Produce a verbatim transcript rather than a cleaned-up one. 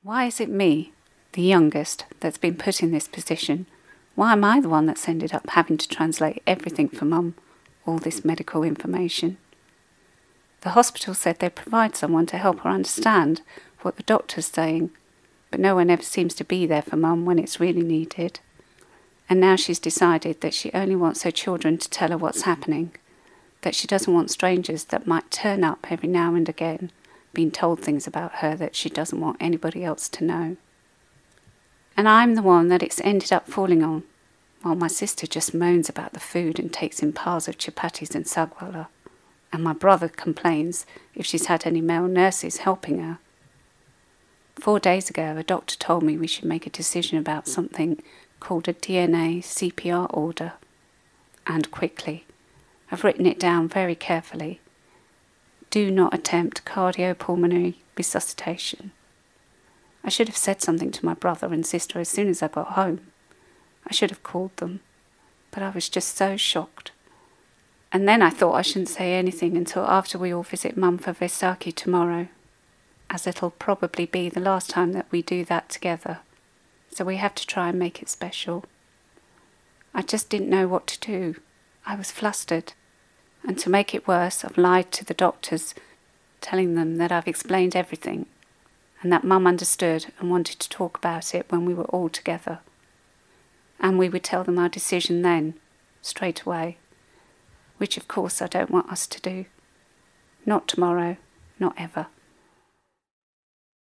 Why is it me, the youngest, that's been put in this position? Why am I the one that's ended up having to translate everything for Mum, all this medical information? The hospital said they'd provide someone to help her understand what the doctor's saying, but no one ever seems to be there for Mum when it's really needed. And now she's decided that she only wants her children to tell her what's happening, that she doesn't want strangers that might turn up every now and again being told things about her that she doesn't want anybody else to know. And I'm the one that it's ended up falling on, while my sister just moans about the food and takes in piles of chapatis and sagwala, and my brother complains if she's had any male nurses helping her. Four days ago, a doctor told me we should make a decision about something called a D N A C P R order, and quickly. I've written it down very carefully. Do not attempt cardiopulmonary resuscitation. I should have said something to my brother and sister as soon as I got home. I should have called them, but I was just so shocked. And then I thought I shouldn't say anything until after we all visit Mum for Vaisakhi tomorrow, as it'll probably be the last time that we do that together, so we have to try and make it special. I just didn't know what to do. I was flustered. And to make it worse, I've lied to the doctors, telling them that I've explained everything, and that Mum understood and wanted to talk about it when we were all together. And we would tell them our decision then, straight away, which of course I don't want us to do. Not tomorrow, not ever.